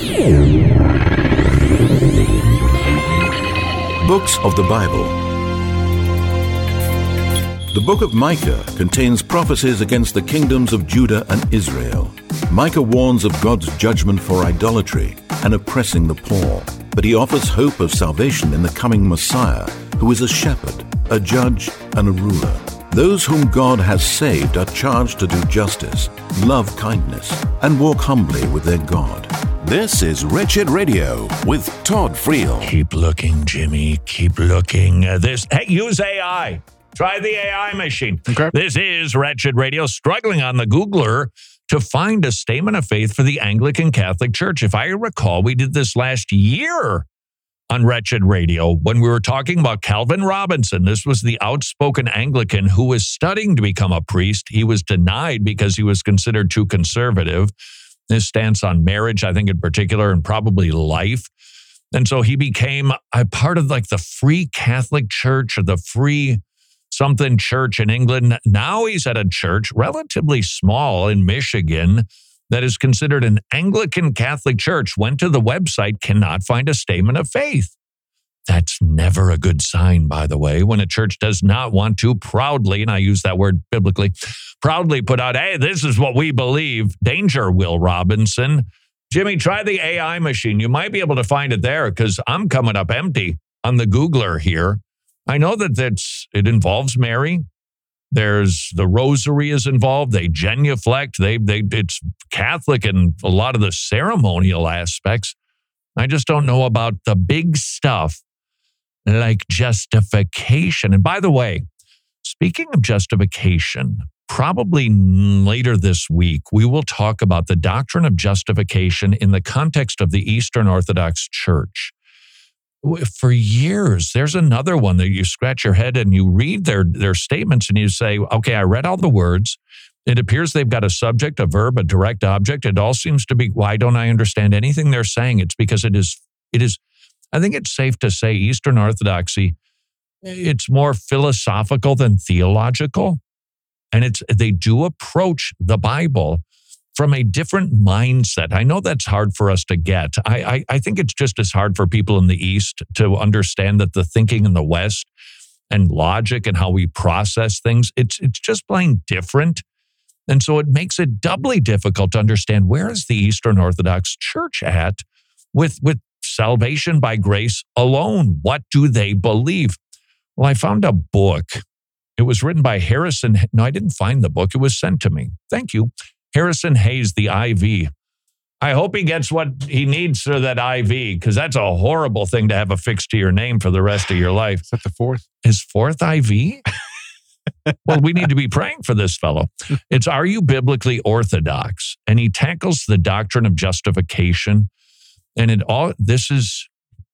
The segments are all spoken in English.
Books of the Bible. The book of Micah contains prophecies against the kingdoms of Judah and Israel. Micah warns of God's judgment for idolatry and oppressing the poor, but he offers hope of salvation in the coming Messiah, who is a shepherd, a judge, and a ruler. Those whom God has saved are charged to do justice, love kindness, and walk humbly with their God. This is Wretched Radio with Todd Friel. Keep looking, Jimmy. Keep looking. Use AI. Try the AI machine. Okay. This is Wretched Radio, struggling on the Googler to find a statement of faith for the Anglican Catholic Church. If I recall, we did this last year on Wretched Radio when we were talking about Calvin Robinson. This was the outspoken Anglican who was studying to become a priest. He was denied because he was considered too conservative. His stance on marriage, I think in particular, and probably life. And so he became a part of like the Free Catholic Church or the Free something church in England. Now he's at a church relatively small in Michigan that is considered an Anglican Catholic church. Went to the website, cannot find a statement of faith. That's never a good sign, by the way, when a church does not want to proudly, and I use that word biblically, proudly put out, hey, this is what we believe. Danger, Will Robinson. Jimmy, try the AI machine. You might be able to find it there because I'm coming up empty on the Googler here. I know that it involves Mary. There's the rosary is involved. They genuflect. It's Catholic in a lot of the ceremonial aspects. I just don't know about the big stuff like justification. And by the way, speaking of justification, probably later this week, we will talk about the doctrine of justification in the context of the Eastern Orthodox Church. For years, there's another one that you scratch your head and you read their statements and you say, okay, I read all the words. It appears they've got a subject, a verb, a direct object. It all seems to be, why don't I understand anything they're saying? It's because it is, I think it's safe to say Eastern Orthodoxy, it's more philosophical than theological. And they do approach the Bible from a different mindset. I know that's hard for us to get. I think it's just as hard for people in the East to understand that the thinking in the West and logic and how we process things, it's just plain different. And so it makes it doubly difficult to understand where is the Eastern Orthodox Church at with salvation by grace alone. What do they believe? Well, I found a book. It was written by Harrison. No, I didn't find the book. It was sent to me. Thank you. Harrison Hayes, the IV. I hope he gets what he needs for that IV, because that's a horrible thing to have affixed to your name for the rest of your life. Is that the fourth? His fourth IV? Well, we need to be praying for this fellow. It's Are You Biblically Orthodox? And he tackles the doctrine of justification. And this is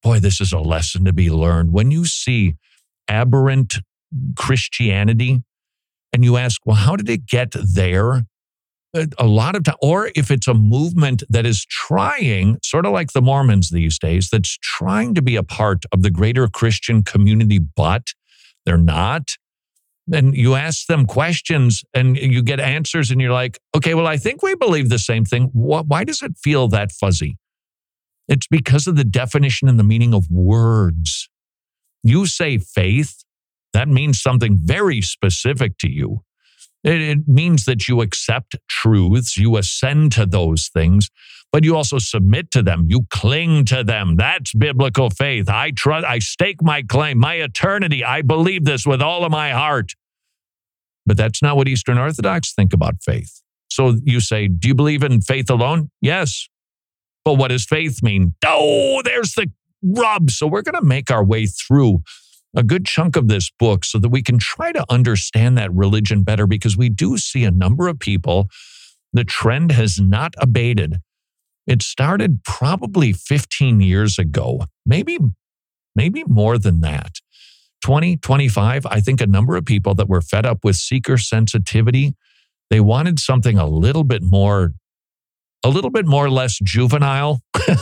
a lesson to be learned. When you see aberrant Christianity and you ask, well, how did it get there? A lot of time, or if it's a movement that is trying, sort of like the Mormons these days, that's trying to be a part of the greater Christian community, but they're not. And you ask them questions and you get answers and you're like, okay, well, I think we believe the same thing. Why does it feel that fuzzy? It's because of the definition and the meaning of words. You say faith, that means something very specific to you. It means that you accept truths, you ascend to those things, but you also submit to them. You cling to them. That's biblical faith. I stake my claim, my eternity. I believe this with all of my heart. But that's not what Eastern Orthodox think about faith. So you say, do you believe in faith alone? Yes. But what does faith mean? Oh, there's the rub. So we're going to make our way through a good chunk of this book so that we can try to understand that religion better, because we do see a number of people, the trend has not abated. It started probably 15 years ago, maybe more than that. 20, 25, I think a number of people that were fed up with seeker sensitivity, they wanted something a little bit more less juvenile.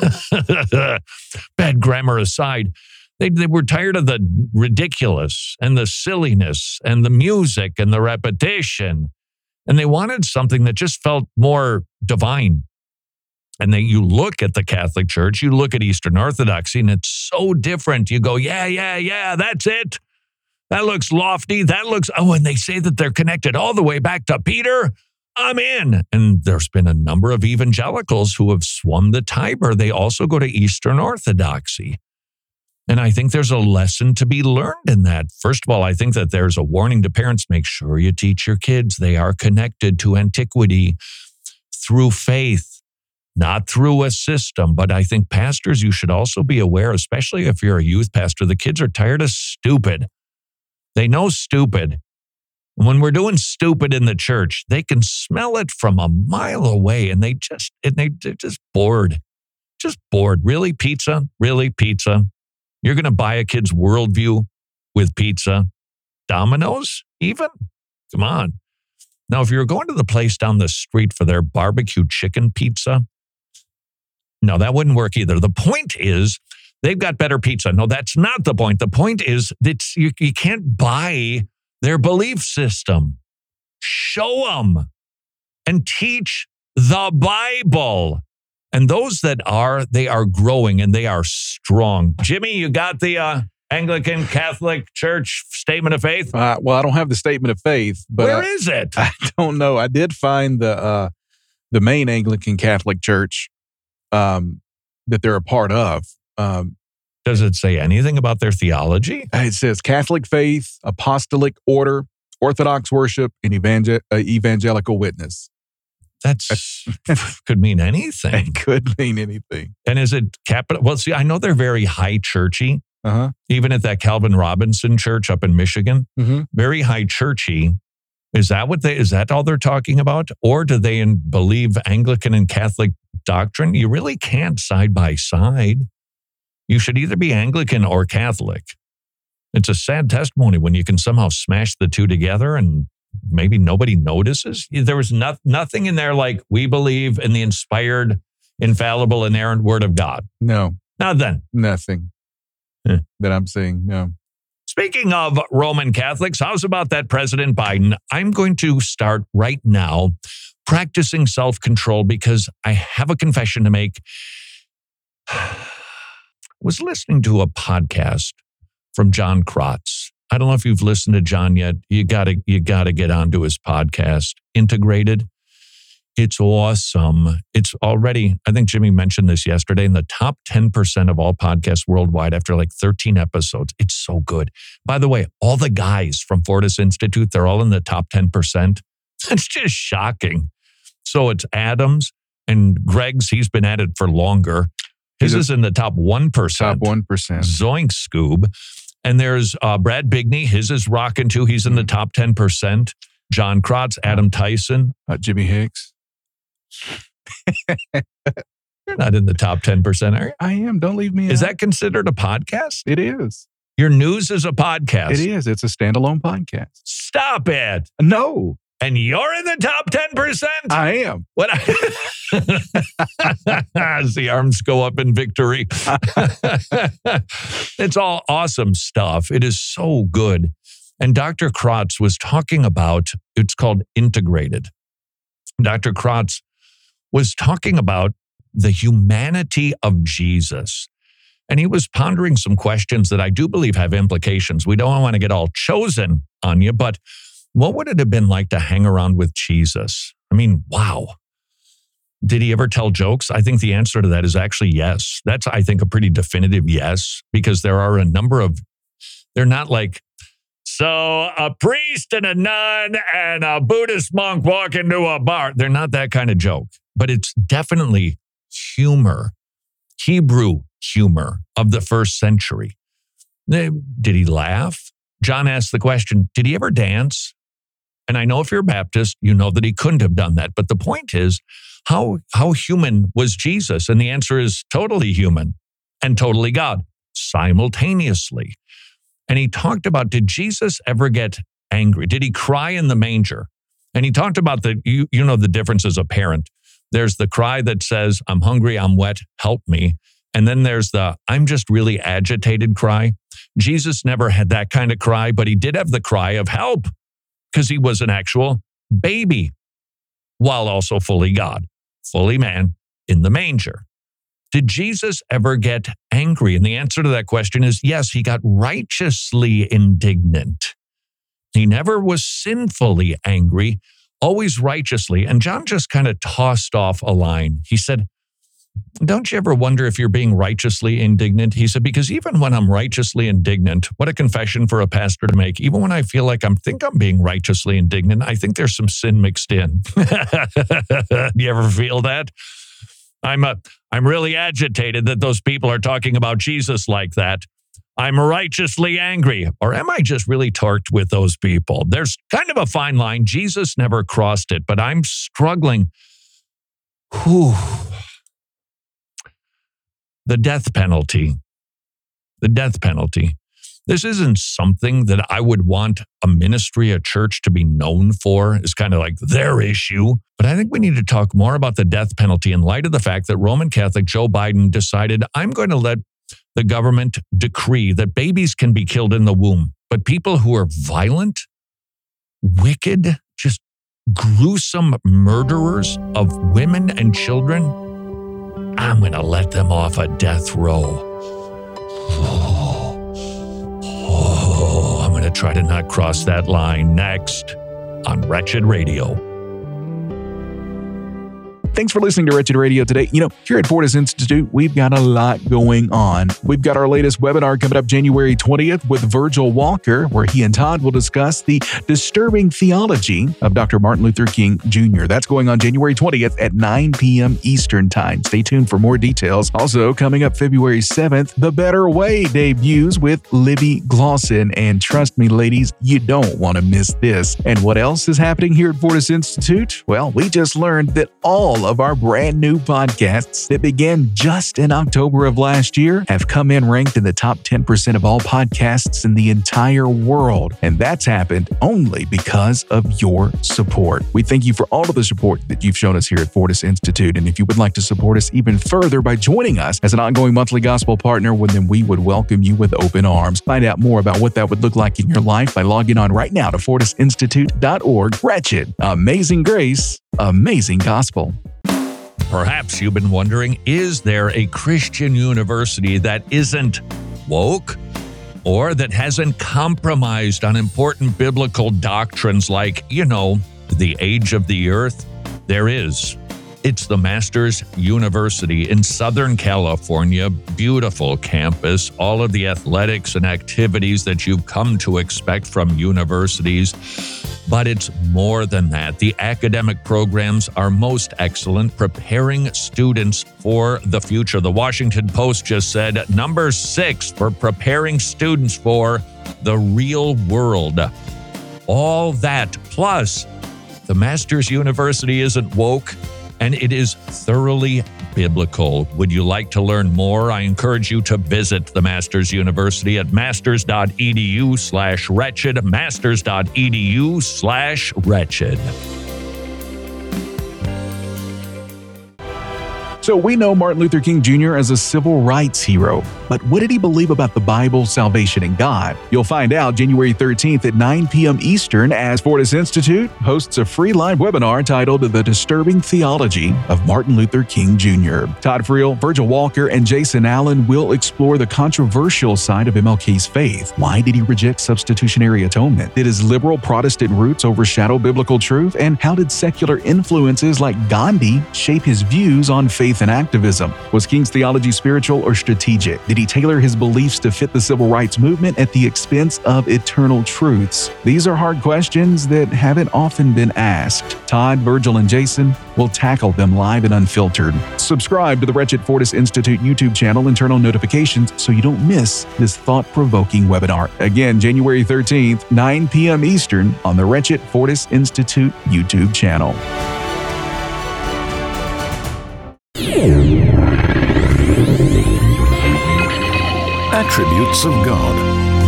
Bad grammar aside. They were tired of the ridiculous and the silliness and the music and the repetition. And they wanted something that just felt more divine. And then you look at the Catholic Church, you look at Eastern Orthodoxy, and it's so different. You go, yeah, that's it. That looks lofty. That looks, and they say that they're connected all the way back to Peter. I'm in. And there's been a number of evangelicals who have swum the Tiber. They also go to Eastern Orthodoxy. And I think there's a lesson to be learned in that. First of all, I think that there's a warning to parents. Make sure you teach your kids they are connected to antiquity through faith. Not through a system, but I think pastors, you should also be aware, especially if you're a youth pastor, the kids are tired of stupid. They know stupid. When we're doing stupid in the church, they can smell it from a mile away, and they're just bored. Just bored. Really, pizza? Really, pizza? You're going to buy a kid's worldview with pizza? Domino's, even? Come on. Now, if you're going to the place down the street for their barbecue chicken pizza, no, that wouldn't work either. The point is, they've got better pizza. No, that's not the point. The point is that you can't buy their belief system. Show them and teach the Bible. And those that are, they are growing and they are strong. Jimmy, you got the Anglican Catholic Church Statement of Faith? Well, I don't have the Statement of Faith. But where is it? I don't know. I did find the main Anglican Catholic Church that they're a part of. Does it say anything about their theology? It says Catholic faith, apostolic order, Orthodox worship, and evangelical witness. That's could mean anything. It could mean anything. And is it capital? Well, see, I know they're very high churchy. Even at that Calvin Robinson church up in Michigan, very high churchy. Is that all they're talking about? Or do they believe Anglican and Catholic doctrine? You really can't side by side. You should either be Anglican or Catholic. It's a sad testimony when you can somehow smash the two together and maybe nobody notices. There was nothing in there like, we believe in the inspired, infallible, inerrant word of God. No. Nothing. That I'm seeing, no. Speaking of Roman Catholics, how's about that President Biden? I'm going to start right now practicing self-control because I have a confession to make. I was listening to a podcast from John Krotz. I don't know if you've listened to John yet. You gotta get onto his podcast, Integrated. It's awesome. It's already, I think Jimmy mentioned this yesterday, in the top 10% of all podcasts worldwide after like 13 episodes. It's so good. By the way, all the guys from Fortis Institute, they're all in the top 10%. That's just shocking. So it's Adams and Greg's, he's been at it for longer. His is in the top 1%. Top 1%. Zoink Scoob. And there's Brad Bigney. His is rocking too. He's in the top 10%. John Krotz, Adam Tyson. Jimmy Hicks. You're not in the top 10%, are you? I am. Don't leave me out. Is that considered a podcast? It is. Your news is a podcast. It is. It's a standalone podcast. Stop it. No. And you're in the top 10%? I am. What? As the arms go up in victory. It's all awesome stuff. It is so good. And Dr. Krotz was talking about, it's called Integrated. Dr. Krotz was talking about the humanity of Jesus. And he was pondering some questions that I do believe have implications. We don't want to get all chosen on you, but what would it have been like to hang around with Jesus? I mean, wow. Did he ever tell jokes? I think the answer to that is actually yes. That's, I think, a pretty definitive yes, because there are a number of, they're not like, so a priest and a nun and a Buddhist monk walk into a bar. They're not that kind of joke, but it's definitely humor, Hebrew humor of the first century. Did he laugh? John asked the question, did he ever dance? And I know if you're a Baptist, you know that he couldn't have done that. But the point is, how human was Jesus? And the answer is totally human and totally God simultaneously. And he talked about, did Jesus ever get angry? Did he cry in the manger? And he talked about you know the difference as a parent. There's the cry that says, I'm hungry, I'm wet, help me. And then there's the, I'm just really agitated cry. Jesus never had that kind of cry, but he did have the cry of help because he was an actual baby while also fully God, fully man, in the manger. Did Jesus ever get angry? And the answer to that question is yes, he got righteously indignant. He never was sinfully angry, always righteously. And John just kind of tossed off a line. He said, don't you ever wonder if you're being righteously indignant? He said, because even when I'm righteously indignant, what a confession for a pastor to make. Even when I feel like I'm being righteously indignant, I think there's some sin mixed in. Do you ever feel that? I'm really agitated that those people are talking about Jesus like that. I'm righteously angry. Or am I just really torqued with those people? There's kind of a fine line. Jesus never crossed it, but I'm struggling. The death penalty. The death penalty. This isn't something that I would want a ministry, a church to be known for. It's kind of like their issue. But I think we need to talk more about the death penalty in light of the fact that Roman Catholic Joe Biden decided, I'm going to let the government decree that babies can be killed in the womb. But people who are violent, wicked, just gruesome murderers of women and children, I'm going to let them off a death row. I'm going to try to not cross that line next on Wretched Radio. Thanks for listening to Wretched Radio today. Here at Fortis Institute, we've got a lot going on. We've got our latest webinar coming up January 20th with Virgil Walker, where he and Todd will discuss the disturbing theology of Dr. Martin Luther King Jr. That's going on January 20th at 9 p.m. Eastern Time. Stay tuned for more details. Also, coming up February 7th, The Better Way debuts with Libby Glosson. And trust me, ladies, you don't want to miss this. And what else is happening here at Fortis Institute? Well, we just learned that all of our brand new podcasts that began just in October of last year have come in ranked in the top 10% of all podcasts in the entire world. And that's happened only because of your support. We thank you for all of the support that you've shown us here at Fortis Institute. And if you would like to support us even further by joining us as an ongoing monthly gospel partner, well, then we would welcome you with open arms. Find out more about what that would look like in your life by logging on right now to fortisinstitute.org. Wretched, amazing grace, amazing gospel. Perhaps you've been wondering, is there a Christian university that isn't woke or that hasn't compromised on important biblical doctrines like, the age of the earth? There is. It's the Masters University in Southern California. Beautiful campus, all of the athletics and activities that you've come to expect from universities. But it's more than that. The academic programs are most excellent, preparing students for the future. The Washington Post just said number 6 for preparing students for the real world. All that, plus the Masters University isn't woke, and it is thoroughly biblical. Would you like to learn more? I encourage you to visit the Masters University at masters.edu/wretched, masters.edu/wretched. So we know Martin Luther King Jr. as a civil rights hero, but what did he believe about the Bible, salvation, and God? You'll find out January 13th at 9 p.m. Eastern as Fortis Institute hosts a free live webinar titled The Disturbing Theology of Martin Luther King Jr. Todd Friel, Virgil Walker, and Jason Allen will explore the controversial side of MLK's faith. Why did he reject substitutionary atonement? Did his liberal Protestant roots overshadow biblical truth? And how did secular influences like Gandhi shape his views on faith and activism? Was King's theology spiritual or strategic? Did he tailor his beliefs to fit the civil rights movement at the expense of eternal truths? These are hard questions that haven't often been asked. Todd, Virgil, and Jason will tackle them live and unfiltered. Subscribe to the Wretched Fortis Institute YouTube channel and turn on notifications so you don't miss this thought-provoking webinar. Again, January 13th, 9 p.m. Eastern on the Wretched Fortis Institute YouTube channel. Attributes of God.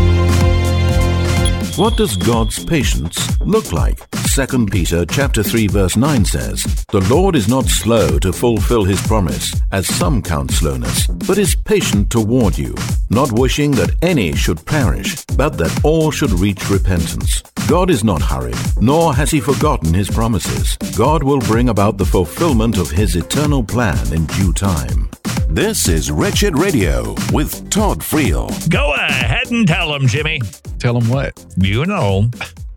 What does God's patience look like? 2 Peter chapter 3 verse 9 says, "The Lord is not slow to fulfill his promise, as some count slowness, but is patient toward you, not wishing that any should perish, but that all should reach repentance." God is not hurried, nor has he forgotten his promises. God will bring about the fulfillment of his eternal plan in due time. This is Wretched Radio with Todd Friel. Go ahead and tell them, Jimmy. Tell them what? You know,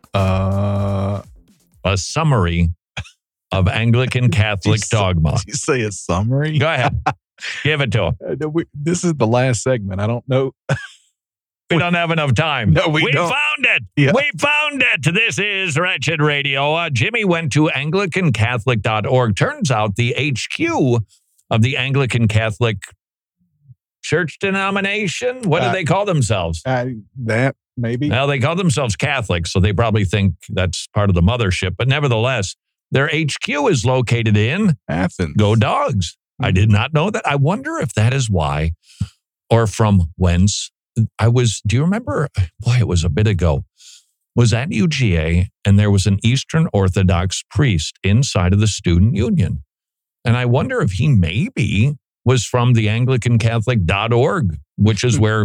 a summary of Anglican Catholic dogma. Did you say a summary? Go ahead. Give it to them. This is the last segment. I don't know. We don't have enough time. No, we don't. Found it. Yeah. We found it. This is Wretched Radio. Jimmy went to AnglicanCatholic.org. Turns out the HQ of the Anglican Catholic Church denomination. What do they call themselves? That maybe. Well, they call themselves Catholics, so they probably think that's part of the mothership. But nevertheless, their HQ is located in Athens. Go Dogs. I did not know that. I wonder if that is why or from whence do you remember? Boy, it was a bit ago. Was at UGA and there was an Eastern Orthodox priest inside of the student union. And I wonder if he maybe was from the AnglicanCatholic.org, which is where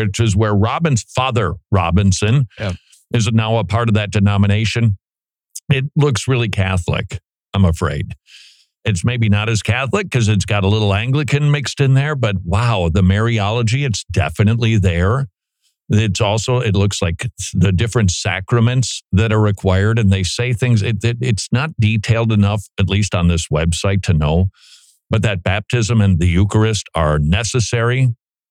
Father Robinson is now a part of that denomination. It looks really Catholic, I'm afraid. It's maybe not as Catholic because it's got a little Anglican mixed in there, but wow, the Mariology, it's definitely there. It looks like the different sacraments that are required, and they say things, it's not detailed enough, at least on this website, to know, but that baptism and the Eucharist are necessary.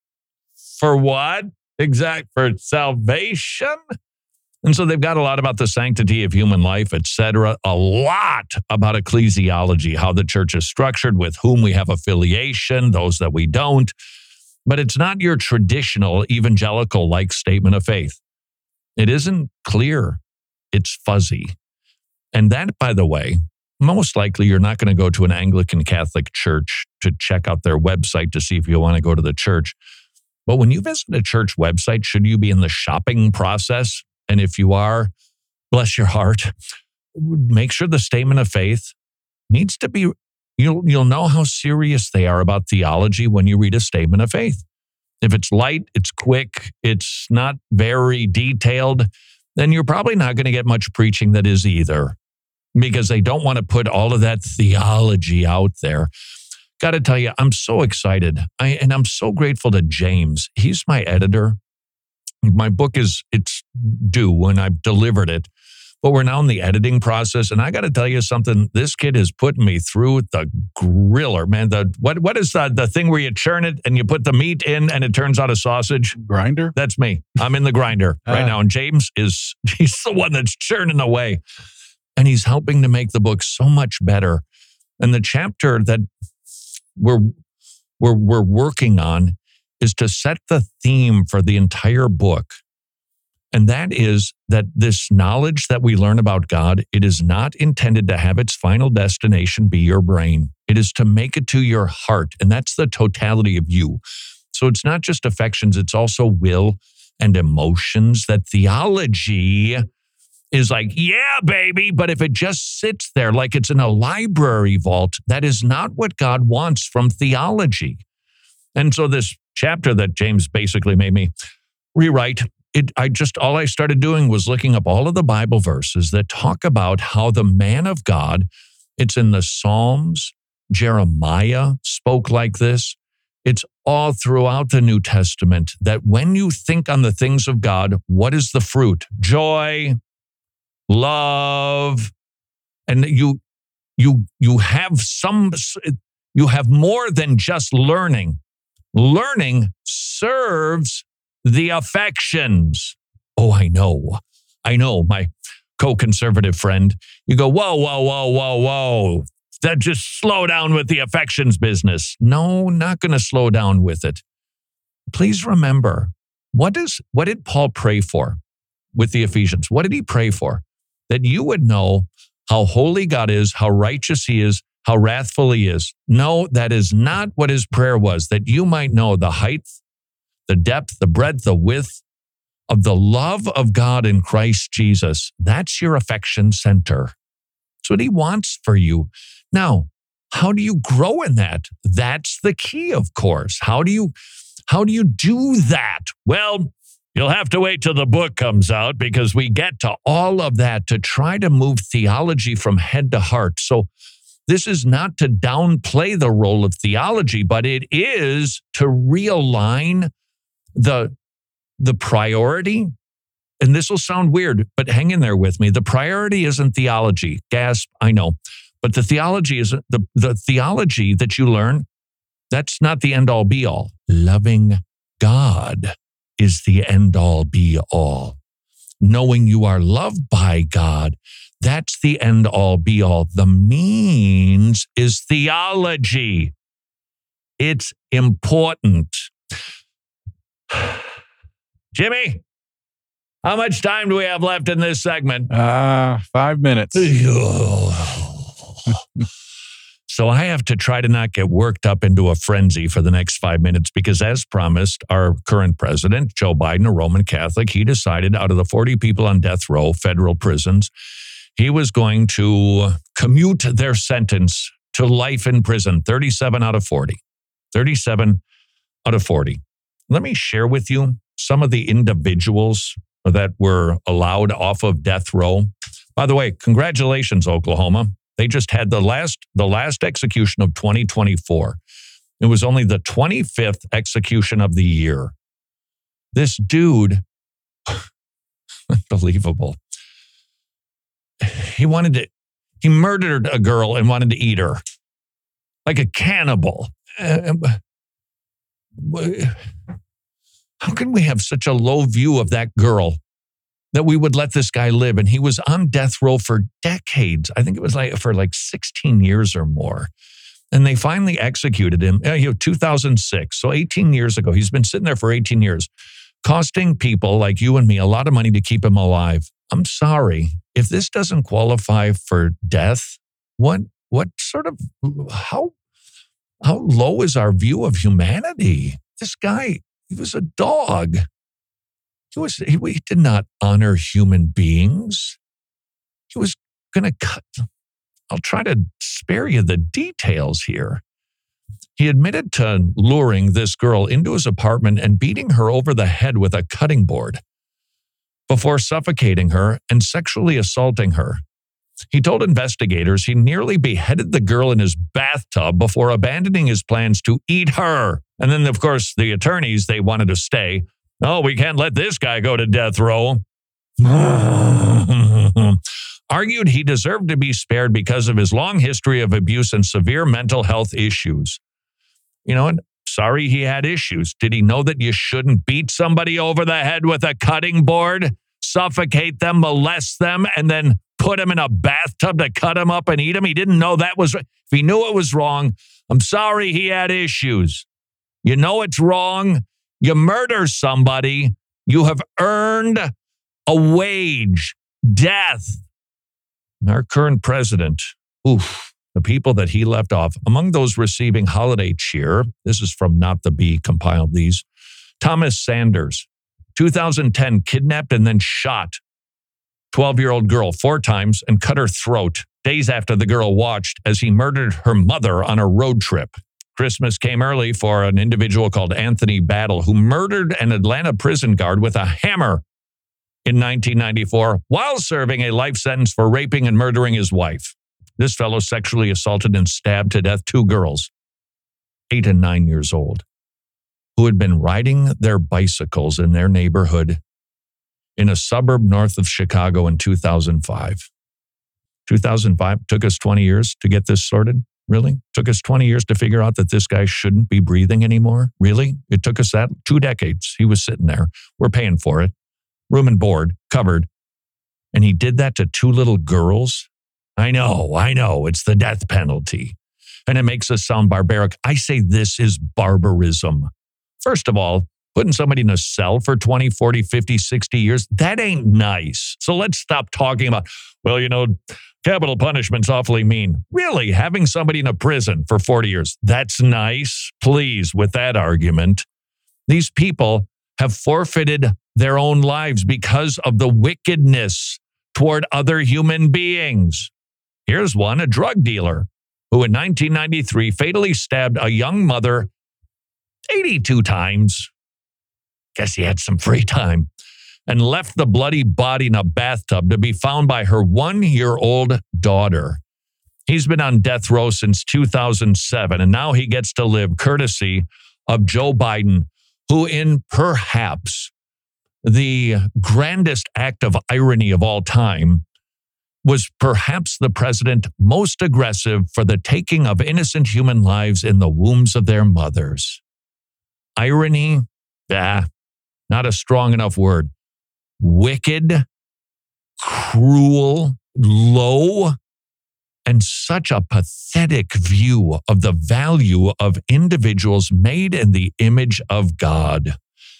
For what? For salvation? And so they've got a lot about the sanctity of human life, etc. A lot about ecclesiology, how the church is structured, with whom we have affiliation, those that we don't. But it's not your traditional evangelical-like statement of faith. It isn't clear. It's fuzzy. And that, by the way, most likely you're not going to go to an Anglican Catholic church to check out their website to see if you want to go to the church. But when you visit a church website, should you be in the shopping process? And if you are, bless your heart, make sure the statement of faith needs to be, you'll know how serious they are about theology when you read a statement of faith. If it's light, it's quick, it's not very detailed, then you're probably not going to get much preaching that is either, because they don't want to put all of that theology out there. Got to tell you, I'm so excited. And I'm so grateful to James. He's my editor. My book it's due and I've delivered it, but we're now in the editing process. And I got to tell you something, this kid is putting me through the griller, man. What is the thing where you churn it and you put the meat in and it turns out a sausage? Grinder? That's me. I'm in the grinder right now. And James he's the one that's churning away. And he's helping to make the book so much better. And the chapter that we're working on is to set the theme for the entire book. And that is that this knowledge that we learn about God, it is not intended to have its final destination be your brain. It is to make it to your heart. And that's the totality of you. So it's not just affections, it's also will and emotions. That theology is like, yeah, baby, but if it just sits there like it's in a library vault, that is not what God wants from theology. And so this chapter that James basically made me rewrite, all I started doing was looking up all of the Bible verses that talk about how the man of God, it's in the Psalms, Jeremiah spoke like this. It's all throughout the New Testament that when you think on the things of God, what is the fruit? Joy, love, and you have more than just learning. Learning serves the affections. Oh, I know, my co-conservative friend. You go, whoa. That just slow down with the affections business. No, not going to slow down with it. Please remember, what did Paul pray for with the Ephesians? What did he pray for? That you would know how holy God is, how righteous he is, how wrathful he is. No, that is not what his prayer was, that you might know the height, the depth, the breadth, the width of the love of God in Christ Jesus. That's your affection center. That's what he wants for you. Now, how do you grow in that? That's the key, of course. How do you do that? Well, You'll have to wait till the book comes out because we get to all of that to try to move theology from head to heart. So this is not to downplay the role of theology, but it is to realign the priority. And this will sound weird, but hang in there with me. The priority isn't theology. Gasp, I know. But the theology isn't the theology that you learn. That's not the end all be all. Loving God is the end all be all. Knowing you are loved by God, that's the end all be all. The means is theology. It's important. Jimmy, how much time do we have left in this segment? 5 minutes. So I have to try to not get worked up into a frenzy for the next 5 minutes because, as promised, our current president, Joe Biden, a Roman Catholic, he decided out of the 40 people on death row, federal prisons, he was going to commute their sentence to life in prison, 37 out of 40. 37 out of 40. Let me share with you some of the individuals that were allowed off of death row. By the way, congratulations, Oklahoma. They just had the last execution of 2024. It was only the 25th execution of the year. This dude, unbelievable. He murdered a girl and wanted to eat her. Like a cannibal. How can we have such a low view of that girl that we would let this guy live? And he was on death row for decades. I think it was for 16 years or more. And they finally executed him, 2006. So 18 years ago, he's been sitting there for 18 years, costing people like you and me a lot of money to keep him alive. I'm sorry. If this doesn't qualify for death, what sort of, how low is our view of humanity? This guy, he was a dog. He did not honor human beings. He was going to cut. I'll try to spare you the details here. He admitted to luring this girl into his apartment and beating her over the head with a cutting board before suffocating her and sexually assaulting her. He told investigators he nearly beheaded the girl in his bathtub before abandoning his plans to eat her. And then, of course, the attorneys, they wanted to stay. Oh, we can't let this guy go to death row. Argued he deserved to be spared because of his long history of abuse and severe mental health issues. You know what? Sorry he had issues. Did he know that you shouldn't beat somebody over the head with a cutting board, suffocate them, molest them, and then put them in a bathtub to cut them up and eat them? He didn't know that was, if he knew it was wrong, I'm sorry he had issues. You know it's wrong. You murder somebody, you have earned a wage, death. Our current president, the people that he left off, among those receiving holiday cheer, this is from Not the Bee, compiled these, Thomas Sanders, 2010, kidnapped and then shot 12-year-old girl 4 times and cut her throat days after the girl watched as he murdered her mother on a road trip. Christmas came early for an individual called Anthony Battle, who murdered an Atlanta prison guard with a hammer in 1994 while serving a life sentence for raping and murdering his wife. This fellow sexually assaulted and stabbed to death 2 girls, 8 and 9 years old, who had been riding their bicycles in their neighborhood in a suburb north of Chicago in 2005. 2005 took us 20 years to get this sorted. Really? Took us 20 years to figure out that this guy shouldn't be breathing anymore? Really? It took us that 2 decades. He was sitting there. We're paying for it. Room and board, covered. And he did that to 2 little girls? I know. It's the death penalty. And it makes us sound barbaric. I say this is barbarism. First of all, putting somebody in a cell for 20, 40, 50, 60 years, that ain't nice. So let's stop talking about, capital punishment's awfully mean. Really, having somebody in a prison for 40 years, that's nice. Please, with that argument. These people have forfeited their own lives because of the wickedness toward other human beings. Here's one, a drug dealer, who in 1993 fatally stabbed a young mother 82 times. guess he had some free time, and left the bloody body in a bathtub to be found by her 1-year-old daughter. He's been on death row since 2007, and now he gets to live courtesy of Joe Biden, who in perhaps the grandest act of irony of all time was perhaps the president most aggressive for the taking of innocent human lives in the wombs of their mothers. Irony? Not a strong enough word. Wicked, cruel, low, and such a pathetic view of the value of individuals made in the image of God.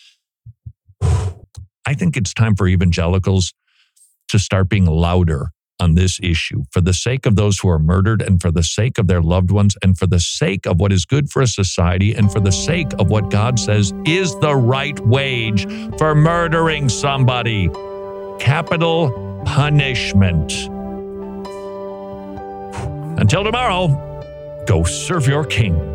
I think it's time for evangelicals to start being louder on this issue for the sake of those who are murdered and for the sake of their loved ones and for the sake of what is good for a society and for the sake of what God says is the right wage for murdering somebody. Capital punishment. Until tomorrow, go serve your king.